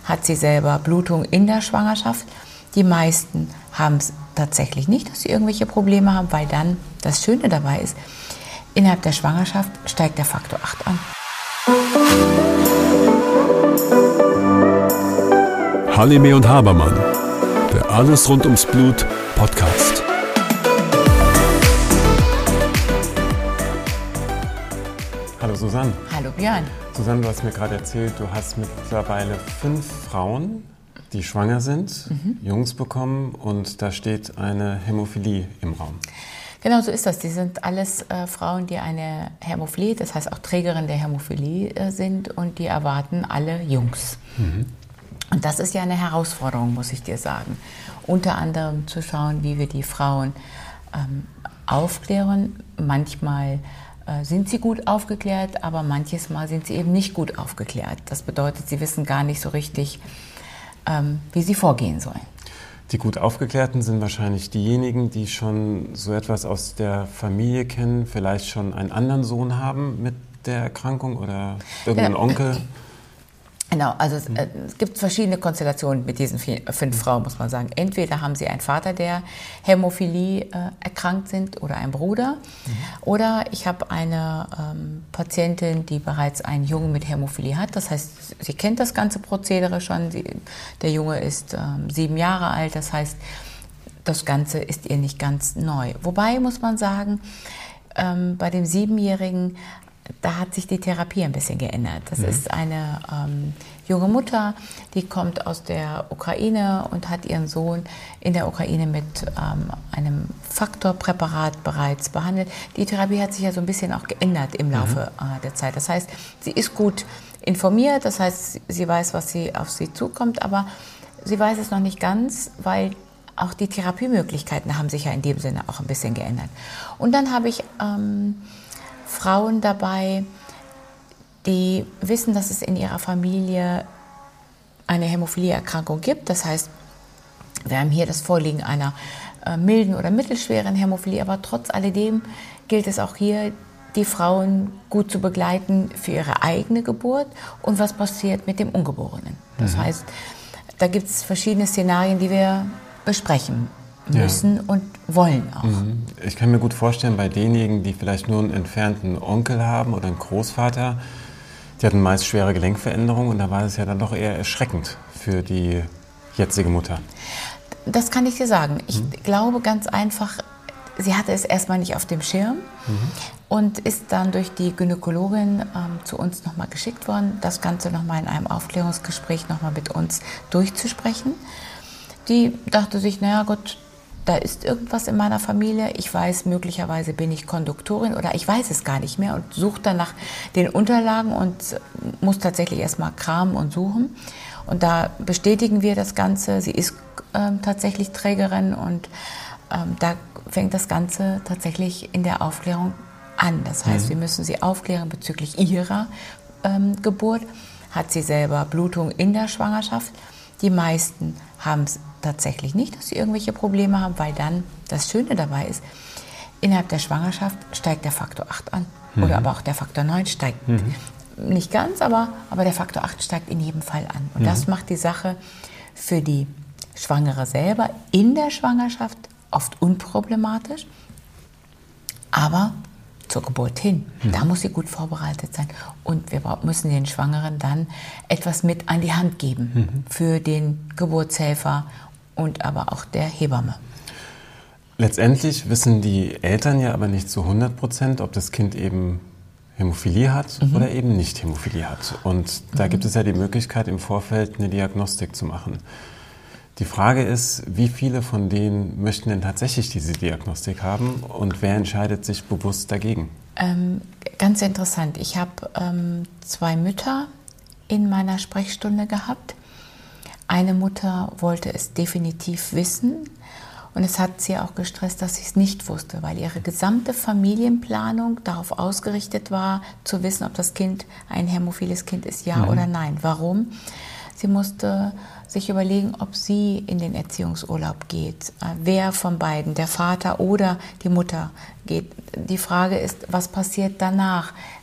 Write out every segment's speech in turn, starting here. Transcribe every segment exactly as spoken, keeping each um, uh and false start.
hat sie selber Blutung in der Schwangerschaft. Die meisten haben es tatsächlich nicht, dass sie irgendwelche Probleme haben, weil dann das Schöne dabei ist, innerhalb der Schwangerschaft steigt der Faktor acht an. Halime und Habermann, der Alles rund ums Blut Podcast. Hallo Susanne. Hallo Björn. Susanne, du hast mir gerade erzählt, du hast mittlerweile fünf Frauen, die schwanger sind, mhm. Jungs bekommen und da steht eine Hämophilie im Raum. Genau so ist das. Die sind alles äh, Frauen, die eine Hämophilie, das heißt auch Trägerin der Hämophilie äh, sind und die erwarten alle Jungs. Mhm. Und das ist ja eine Herausforderung, muss ich dir sagen. Unter anderem zu schauen, wie wir die Frauen ähm, aufklären. Manchmal äh, sind sie gut aufgeklärt, aber manches Mal sind sie eben nicht gut aufgeklärt. Das bedeutet, sie wissen gar nicht so richtig, ähm, wie sie vorgehen sollen. Die gut Aufgeklärten sind wahrscheinlich diejenigen, die schon so etwas aus der Familie kennen, vielleicht schon einen anderen Sohn haben mit der Erkrankung oder irgendeinen ja. Onkel. Genau, also es, äh, es gibt verschiedene Konstellationen mit diesen vier, fünf Frauen, muss man sagen. Entweder haben sie einen Vater, der Hämophilie äh, erkrankt sind oder einen Bruder. Mhm. Oder ich habe eine ähm, Patientin, die bereits einen Jungen mit Hämophilie hat. Das heißt, sie kennt das ganze Prozedere schon. Sie, der Junge ist ähm, sieben Jahre alt. Das heißt, das Ganze ist ihr nicht ganz neu. Wobei muss man sagen, ähm, bei dem Siebenjährigen, da hat sich die Therapie ein bisschen geändert. Das mhm. ist eine ähm, junge Mutter, die kommt aus der Ukraine und hat ihren Sohn in der Ukraine mit ähm, einem Faktorpräparat bereits behandelt. Die Therapie hat sich ja so ein bisschen auch geändert im Laufe mhm. äh, der Zeit. Das heißt, sie ist gut informiert, das heißt, sie weiß, was sie auf sie zukommt, aber sie weiß es noch nicht ganz, weil auch die Therapiemöglichkeiten haben sich ja in dem Sinne auch ein bisschen geändert. Und dann habe ich ähm, Frauen dabei, die wissen, dass es in ihrer Familie eine Hämophilieerkrankung gibt. Das heißt, wir haben hier das Vorliegen einer äh, milden oder mittelschweren Hämophilie, aber trotz alledem gilt es auch hier, die Frauen gut zu begleiten für ihre eigene Geburt und was passiert mit dem Ungeborenen. Das mhm. heißt, da gibt es verschiedene Szenarien, die wir besprechen müssen ja. und wollen auch. Ich kann mir gut vorstellen, bei denjenigen, die vielleicht nur einen entfernten Onkel haben oder einen Großvater, die hatten meist schwere Gelenkveränderungen und da war es ja dann doch eher erschreckend für die jetzige Mutter. Das kann ich dir sagen. Ich mhm. glaube ganz einfach, sie hatte es erstmal nicht auf dem Schirm mhm. und ist dann durch die Gynäkologin ähm, zu uns nochmal geschickt worden, das Ganze nochmal in einem Aufklärungsgespräch nochmal mit uns durchzusprechen. Die dachte sich, naja Gott, da ist irgendwas in meiner Familie, ich weiß, möglicherweise bin ich Konduktorin oder ich weiß es gar nicht mehr und suche dann nach den Unterlagen und muss tatsächlich erstmal kramen und suchen. Und da bestätigen wir das Ganze, sie ist ähm, tatsächlich Trägerin und ähm, da fängt das Ganze tatsächlich in der Aufklärung an. Das heißt, mhm. wir müssen sie aufklären bezüglich ihrer ähm, Geburt. Hat sie selber Blutung in der Schwangerschaft? Die meisten haben es tatsächlich nicht, dass sie irgendwelche Probleme haben, weil dann das Schöne dabei ist, innerhalb der Schwangerschaft steigt der Faktor acht an. Mhm. Oder aber auch der Faktor neun steigt. Mhm. Nicht ganz, aber, aber der Faktor acht steigt in jedem Fall an. Und mhm. das macht die Sache für die Schwangere selber in der Schwangerschaft oft unproblematisch, aber zur Geburt hin. Mhm. Da muss sie gut vorbereitet sein. Und wir müssen den Schwangeren dann etwas mit an die Hand geben mhm. für den Geburtshelfer und aber auch der Hebamme. Letztendlich wissen die Eltern ja aber nicht zu hundert Prozent, ob das Kind eben Hämophilie hat mhm. oder eben nicht Hämophilie hat. Und da mhm. gibt es ja die Möglichkeit, im Vorfeld eine Diagnostik zu machen. Die Frage ist, wie viele von denen möchten denn tatsächlich diese Diagnostik haben und wer entscheidet sich bewusst dagegen? Ähm, ganz interessant. Ich habe ähm, zwei Mütter in meiner Sprechstunde gehabt. Eine Mutter wollte es definitiv wissen und es hat sie auch gestresst, dass sie es nicht wusste, weil ihre gesamte Familienplanung darauf ausgerichtet war, zu wissen, ob das Kind ein hämophiles Kind ist, ja mhm. oder nein. Warum? Sie musste sich überlegen, ob sie in den Erziehungsurlaub geht. Wer von beiden, der Vater oder die Mutter, geht. Die Frage ist, was passiert danach?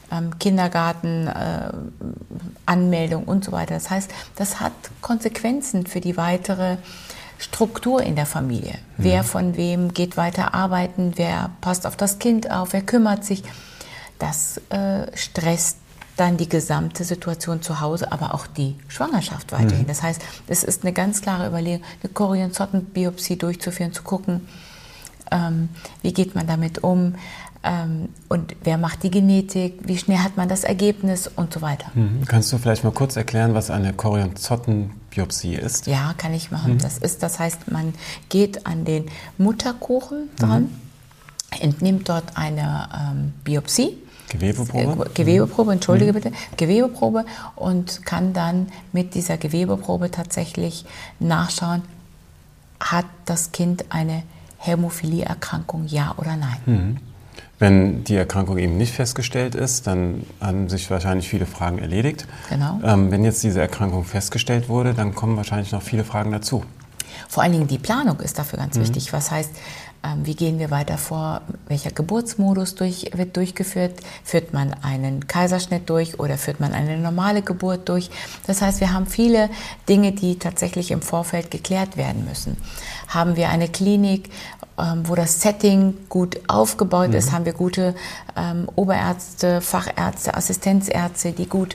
ähm, Kindergarten, äh, Anmeldung und so weiter. Das heißt, das hat Konsequenzen für die weitere Struktur in der Familie. Mhm. Wer von wem geht weiter arbeiten, wer passt auf das Kind auf, wer kümmert sich. Das äh, stresst dann die gesamte Situation zu Hause, aber auch die Schwangerschaft weiterhin. Mhm. Das heißt, es ist eine ganz klare Überlegung, eine Chorionzottenbiopsie durchzuführen, zu gucken, ähm, wie geht man damit um ähm, und wer macht die Genetik, wie schnell hat man das Ergebnis und so weiter. Mhm. Kannst du vielleicht mal kurz erklären, was eine Chorionzottenbiopsie ist? Ja, kann ich machen. Mhm. Das ist, das heißt, man geht an den Mutterkuchen dran, mhm. entnimmt dort eine ähm, Biopsie, Gewebeprobe? Gewebeprobe, entschuldige mhm. bitte, Gewebeprobe und kann dann mit dieser Gewebeprobe tatsächlich nachschauen, hat das Kind eine Hämophilieerkrankung, ja oder nein. Mhm. Wenn die Erkrankung eben nicht festgestellt ist, dann haben sich wahrscheinlich viele Fragen erledigt. Genau. Ähm, wenn jetzt diese Erkrankung festgestellt wurde, dann kommen wahrscheinlich noch viele Fragen dazu. Vor allen Dingen die Planung ist dafür ganz mhm. wichtig. Was heißt, wie gehen wir weiter vor? Welcher Geburtsmodus durch, wird durchgeführt? Führt man einen Kaiserschnitt durch oder führt man eine normale Geburt durch? Das heißt, wir haben viele Dinge, die tatsächlich im Vorfeld geklärt werden müssen. Haben wir eine Klinik, wo das Setting gut aufgebaut mhm. ist? Haben wir gute ähm, Oberärzte, Fachärzte, Assistenzärzte, die gut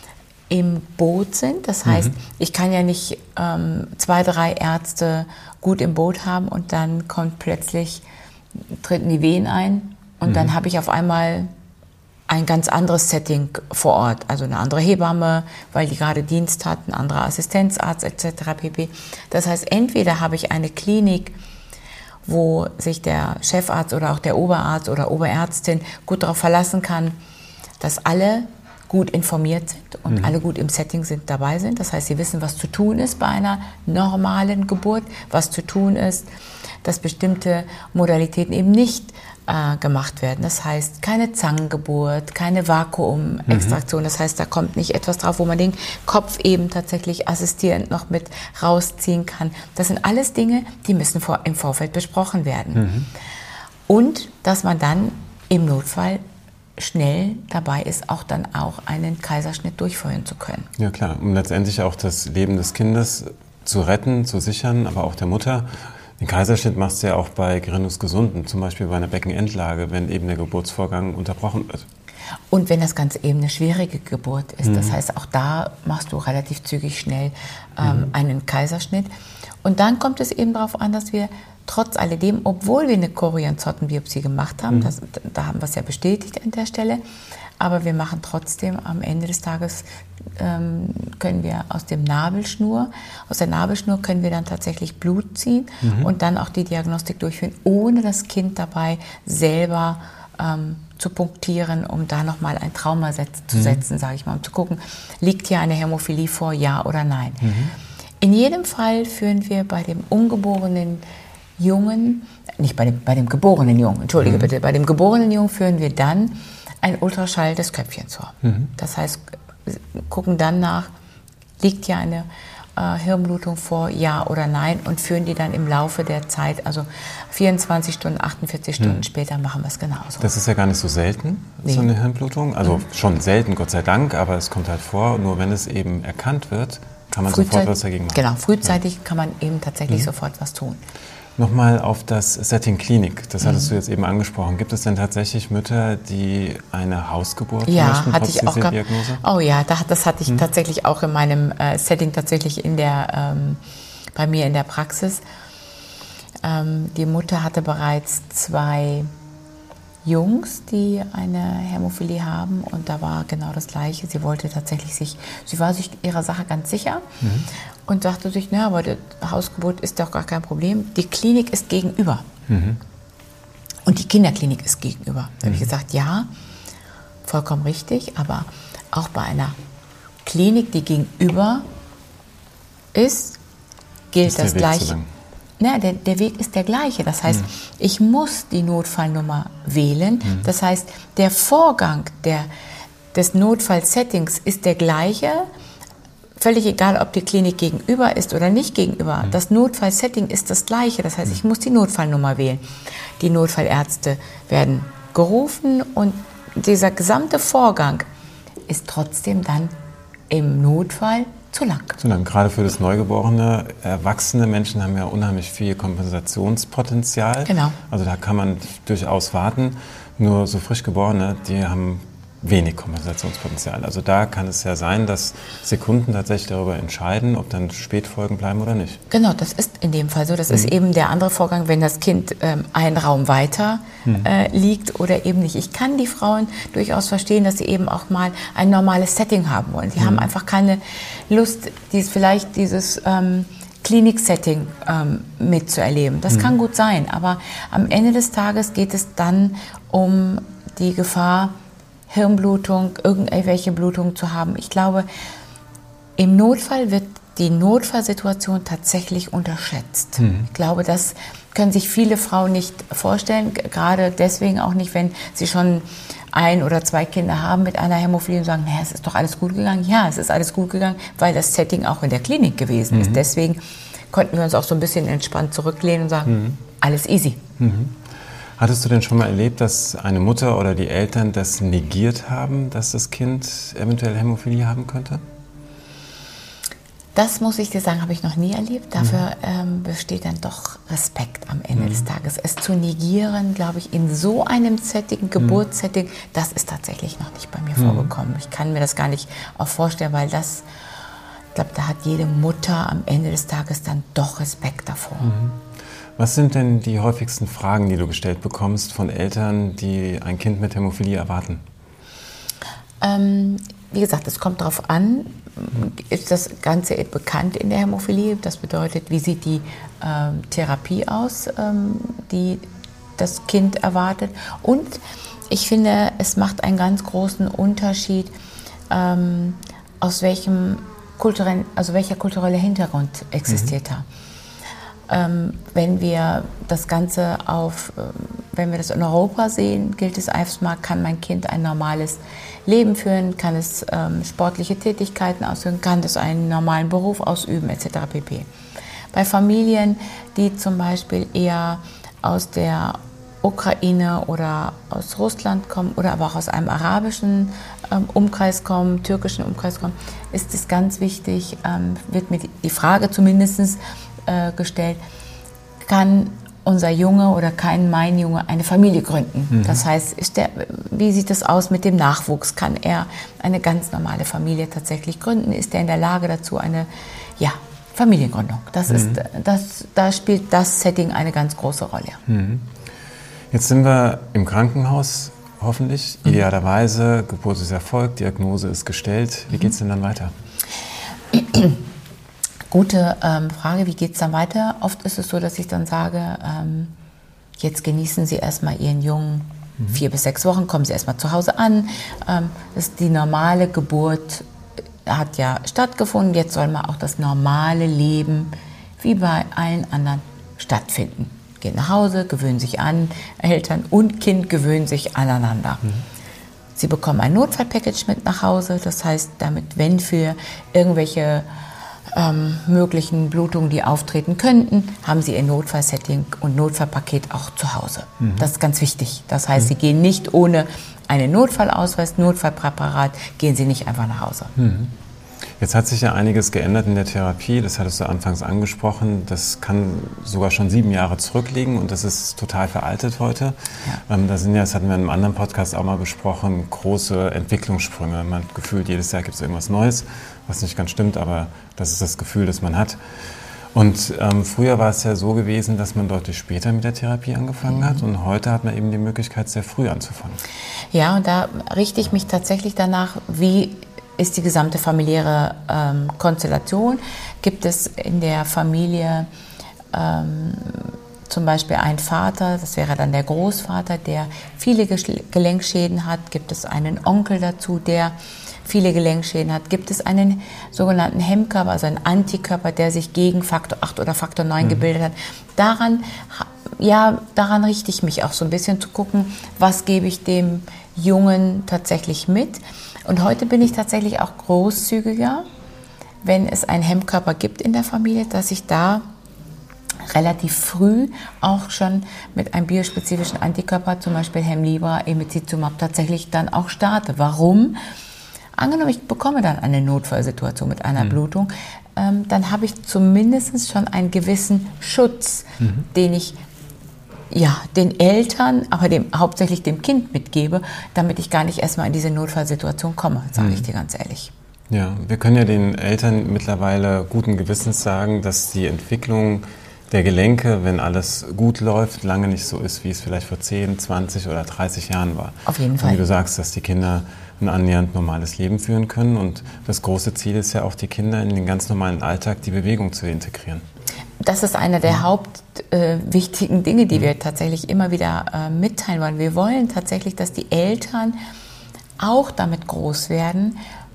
im Boot sind? Das heißt, mhm. ich kann ja nicht ähm, zwei, drei Ärzte gut im Boot haben und dann kommt plötzlich, treten die Wehen ein und mhm. dann habe ich auf einmal ein ganz anderes Setting vor Ort, also eine andere Hebamme, weil die gerade Dienst hat, ein anderer Assistenzarzt et cetera pp. Das heißt, entweder habe ich eine Klinik, wo sich der Chefarzt oder auch der Oberarzt oder Oberärztin gut darauf verlassen kann, dass alle gut informiert sind und mhm. alle gut im Setting sind, dabei sind. Das heißt, sie wissen, was zu tun ist bei einer normalen Geburt, was zu tun ist, dass bestimmte Modalitäten eben nicht äh, gemacht werden. Das heißt, keine Zangengeburt, keine Vakuumextraktion. Mhm. Das heißt, da kommt nicht etwas drauf, wo man den Kopf eben tatsächlich assistierend noch mit rausziehen kann. Das sind alles Dinge, die müssen vor, im Vorfeld besprochen werden. Mhm. Und dass man dann im Notfall schnell dabei ist, auch dann auch einen Kaiserschnitt durchführen zu können. Ja klar, um letztendlich auch das Leben des Kindes zu retten, zu sichern, aber auch der Mutter. Den Kaiserschnitt machst du ja auch bei Gerinnungsgesunden, zum Beispiel bei einer Beckenendlage, wenn eben der Geburtsvorgang unterbrochen wird. Und wenn das Ganze eben eine schwierige Geburt ist, mhm. das heißt, auch da machst du relativ zügig schnell ähm, mhm. einen Kaiserschnitt. Und dann kommt es eben darauf an, dass wir trotz alledem, obwohl wir eine Chorionzottenbiopsie gemacht haben, mhm. das, da haben wir es ja bestätigt an der Stelle, aber wir machen trotzdem am Ende des Tages, ähm, können wir aus dem Nabelschnur, aus der Nabelschnur können wir dann tatsächlich Blut ziehen mhm. und dann auch die Diagnostik durchführen, ohne das Kind dabei selber ähm, zu punktieren, um da nochmal ein Trauma setz, zu setzen, mhm. sage ich mal, um zu gucken, liegt hier eine Hämophilie vor, ja oder nein. Mhm. In jedem Fall führen wir bei dem ungeborenen Jungen, nicht bei dem, bei dem geborenen Jungen, entschuldige mhm. bitte, bei dem geborenen Jungen führen wir dann ein Ultraschall des Köpfchens vor. Mhm. Das heißt, gucken dann nach, liegt hier eine äh, Hirnblutung vor, ja oder nein, und führen die dann im Laufe der Zeit, also vierundzwanzig Stunden, achtundvierzig Stunden mhm. später machen wir es genauso. Das ist ja gar nicht so selten, nee. so eine Hirnblutung. Also mhm. schon selten, Gott sei Dank, aber es kommt halt vor. Nur wenn es eben erkannt wird, kann man sofort was dagegen machen. Genau, frühzeitig ja. kann man eben tatsächlich mhm. sofort was tun. Nochmal auf das Setting Klinik, das hattest mhm. du jetzt eben angesprochen. Gibt es denn tatsächlich Mütter, die eine Hausgeburt ja, möchten, hatte trotz ich auch dieser gehabt. Diagnose? Oh ja, das hatte ich mhm. tatsächlich auch in meinem äh, Setting, tatsächlich in der, ähm, bei mir in der Praxis. Ähm, die Mutter hatte bereits zwei Jungs, die eine Hämophilie haben, und da war genau das Gleiche. Sie wollte tatsächlich sich, sie war sich ihrer Sache ganz sicher mhm. und dachte sich, na, aber die Hausgeburt ist doch gar kein Problem. Die Klinik ist gegenüber mhm. und die Kinderklinik ist gegenüber. Da habe ich gesagt, ja, vollkommen richtig, aber auch bei einer Klinik, die gegenüber ist, gilt ist das Gleiche. Na, der, der Weg ist der gleiche. Das heißt, mhm. ich muss die Notfallnummer wählen. Mhm. Das heißt, der Vorgang der, des Notfallsettings ist der gleiche. Völlig egal, ob die Klinik gegenüber ist oder nicht gegenüber. Mhm. Das Notfallsetting ist das gleiche. Das heißt, mhm. ich muss die Notfallnummer wählen. Die Notfallärzte werden gerufen und dieser gesamte Vorgang ist trotzdem dann im Notfall zu lang. Zu lang. Gerade für das Neugeborene. Erwachsene Menschen haben ja unheimlich viel Kompensationspotenzial. Genau. Also da kann man durchaus warten. Nur so frisch Geborene, die haben wenig Kompensationspotenzial. Also da kann es ja sein, dass Sekunden tatsächlich darüber entscheiden, ob dann Spätfolgen bleiben oder nicht. Genau, das ist in dem Fall so. Das mhm. ist eben der andere Vorgang, wenn das Kind ähm, einen Raum weiter mhm. äh, liegt oder eben nicht. Ich kann die Frauen durchaus verstehen, dass sie eben auch mal ein normales Setting haben wollen. Sie mhm. haben einfach keine Lust, dies, vielleicht dieses ähm, Klinik-Setting ähm, mitzuerleben. Das mhm. kann gut sein, aber am Ende des Tages geht es dann um die Gefahr, Hirnblutung, irgendwelche Blutung zu haben. Ich glaube, im Notfall wird die Notfallsituation tatsächlich unterschätzt. Mhm. Ich glaube, das können sich viele Frauen nicht vorstellen, gerade deswegen auch nicht, wenn sie schon ein oder zwei Kinder haben mit einer Hämophilie und sagen, naja, es ist doch alles gut gegangen. Ja, es ist alles gut gegangen, weil das Setting auch in der Klinik gewesen mhm. ist. Deswegen konnten wir uns auch so ein bisschen entspannt zurücklehnen und sagen, mhm. alles easy. Mhm. Hattest du denn schon mal erlebt, dass eine Mutter oder die Eltern das negiert haben, dass das Kind eventuell Hämophilie haben könnte? Das muss ich dir sagen, habe ich noch nie erlebt. Dafür ähm, besteht dann doch Respekt am Ende mhm. des Tages. Es zu negieren, glaube ich, in so einem Setting, Geburtssetting, mhm. das ist tatsächlich noch nicht bei mir mhm. vorgekommen. Ich kann mir das gar nicht auch vorstellen, weil das, ich glaube, da hat jede Mutter am Ende des Tages dann doch Respekt davor. Mhm. Was sind denn die häufigsten Fragen, die du gestellt bekommst von Eltern, die ein Kind mit Hämophilie erwarten? Ähm, wie gesagt, es kommt darauf an, ist das Ganze bekannt in der Hämophilie? Das bedeutet, wie sieht die ähm, Therapie aus, ähm, die das Kind erwartet? Und ich finde, es macht einen ganz großen Unterschied, ähm, aus welchem kulturellen, also welcher kulturelle Hintergrund existiert mhm. da. Ähm, wenn wir das Ganze auf, äh, wenn wir das in Europa sehen, gilt es erstmal, kann mein Kind ein normales Leben führen, kann es ähm, sportliche Tätigkeiten ausüben, kann es einen normalen Beruf ausüben, et cetera pp. Bei Familien, die zum Beispiel eher aus der Ukraine oder aus Russland kommen oder aber auch aus einem arabischen ähm, Umkreis kommen, türkischen Umkreis kommen, ist es ganz wichtig, ähm, wird mir die, die Frage zumindest äh, gestellt, kann unser Junge oder kann mein Junge eine Familie gründen? Mhm. Das heißt, ist der, wie sieht es aus mit dem Nachwuchs? Kann er eine ganz normale Familie tatsächlich gründen? Ist er in der Lage dazu, eine ja, Familiengründung? Das mhm. ist, das, da spielt das Setting eine ganz große Rolle. Mhm. Jetzt sind wir im Krankenhaus, hoffentlich, mhm. idealerweise. Geburt ist erfolgt, Diagnose ist gestellt. Wie geht es denn dann weiter? Gute ähm, Frage, wie geht es dann weiter? Oft ist es so, dass ich dann sage, ähm, jetzt genießen Sie erstmal Ihren Jungen mhm. vier bis sechs Wochen, kommen Sie erstmal zu Hause an. Ähm, das die normale Geburt hat ja stattgefunden, jetzt soll mal auch das normale Leben wie bei allen anderen stattfinden. Gehen nach Hause, gewöhnen sich an, Eltern und Kind gewöhnen sich aneinander. Mhm. Sie bekommen ein Notfallpackage mit nach Hause, das heißt, damit, wenn für irgendwelche ähm, möglichen Blutungen, die auftreten könnten, haben Sie Ihr Notfallsetting und Notfallpaket auch zu Hause. Mhm. Das ist ganz wichtig. Das heißt, mhm. Sie gehen nicht ohne einen Notfallausweis, Notfallpräparat, gehen Sie nicht einfach nach Hause. Mhm. Jetzt hat sich ja einiges geändert in der Therapie, das hattest du anfangs angesprochen. Das kann sogar schon sieben Jahre zurückliegen und das ist total veraltet heute. Ja. Ähm, da sind ja, das hatten wir in einem anderen Podcast auch mal besprochen, große Entwicklungssprünge. Man hat gefühlt, jedes Jahr gibt es irgendwas Neues, was nicht ganz stimmt, aber das ist das Gefühl, das man hat. Und ähm, früher war es ja so gewesen, dass man deutlich später mit der Therapie angefangen hat und heute hat man eben die Möglichkeit, sehr früh anzufangen. Ja, und da richte ich mich tatsächlich danach, wie ist die gesamte familiäre ähm, Konstellation. Gibt es in der Familie ähm, zum Beispiel einen Vater, das wäre dann der Großvater, der viele Gelenkschäden hat? Gibt es einen Onkel dazu, der viele Gelenkschäden hat? Gibt es einen sogenannten Hemmkörper, also einen Antikörper, der sich gegen Faktor acht oder Faktor neun mhm. gebildet hat? Daran, ja, daran richte ich mich auch so ein bisschen, zu gucken, was gebe ich dem Jungen tatsächlich mit. Und heute bin ich tatsächlich auch großzügiger, wenn es einen Hemmkörper gibt in der Familie, dass ich da relativ früh auch schon mit einem biospezifischen Antikörper, zum Beispiel Hemlibra, Emicizumab, tatsächlich dann auch starte. Warum? Angenommen, ich bekomme dann eine Notfallsituation mit einer mhm. Blutung, ähm, dann habe ich zumindest schon einen gewissen Schutz, mhm. den ich ja, den Eltern, aber dem, hauptsächlich dem Kind mitgebe, damit ich gar nicht erstmal in diese Notfallsituation komme, sage mhm. ich dir ganz ehrlich. Ja, wir können ja den Eltern mittlerweile guten Gewissens sagen, dass die Entwicklung der Gelenke, wenn alles gut läuft, lange nicht so ist, wie es vielleicht vor zehn, zwanzig oder dreißig Jahren war. Auf jeden Fall. Und wie du sagst, dass die Kinder ein annähernd normales Leben führen können. Und das große Ziel ist ja auch, die Kinder in den ganz normalen Alltag, die Bewegung zu integrieren. Das ist einer der hauptwichtigen äh, Dinge, die wir tatsächlich immer wieder äh, mitteilen wollen. Wir wollen tatsächlich, dass die Eltern auch damit groß werden,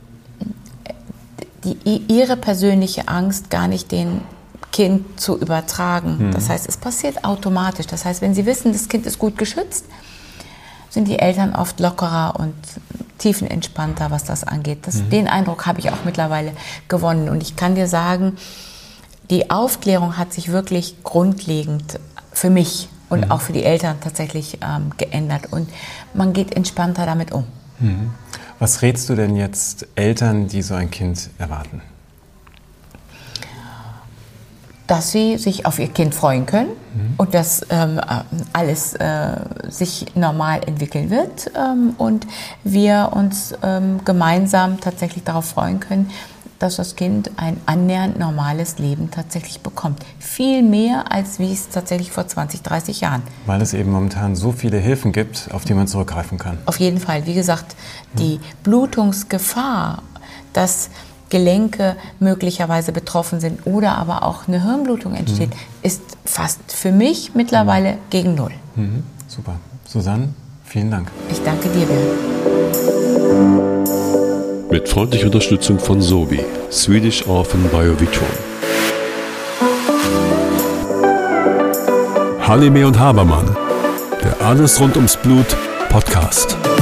die, ihre persönliche Angst gar nicht den Kind zu übertragen. Mhm. Das heißt, es passiert automatisch. Das heißt, wenn sie wissen, das Kind ist gut geschützt, sind die Eltern oft lockerer und tiefenentspannter, was das angeht. Das, mhm. Den Eindruck habe ich auch mittlerweile gewonnen. Und ich kann dir sagen, die Aufklärung hat sich wirklich grundlegend für mich und mhm. auch für die Eltern tatsächlich ähm, geändert. Und man geht entspannter damit um. Mhm. Was rätst du denn jetzt Eltern, die so ein Kind erwarten? Dass sie sich auf ihr Kind freuen können mhm. und dass ähm, alles äh, sich normal entwickeln wird ähm, und wir uns ähm, gemeinsam tatsächlich darauf freuen können, dass das Kind ein annähernd normales Leben tatsächlich bekommt. Viel mehr, als wie es tatsächlich vor zwanzig, dreißig Jahren. Weil es eben momentan so viele Hilfen gibt, auf die man zurückgreifen kann. Auf jeden Fall. Wie gesagt, die Blutungsgefahr, dass Gelenke möglicherweise betroffen sind oder aber auch eine Hirnblutung entsteht, mhm. ist fast für mich mittlerweile mhm. gegen Null. Mhm. Super. Susanne, vielen Dank. Ich danke dir, Björn. Mit freundlicher Unterstützung von Sobi, Swedish Orphan Biovitron. Halime und Habermann, der Alles rund ums Blut Podcast.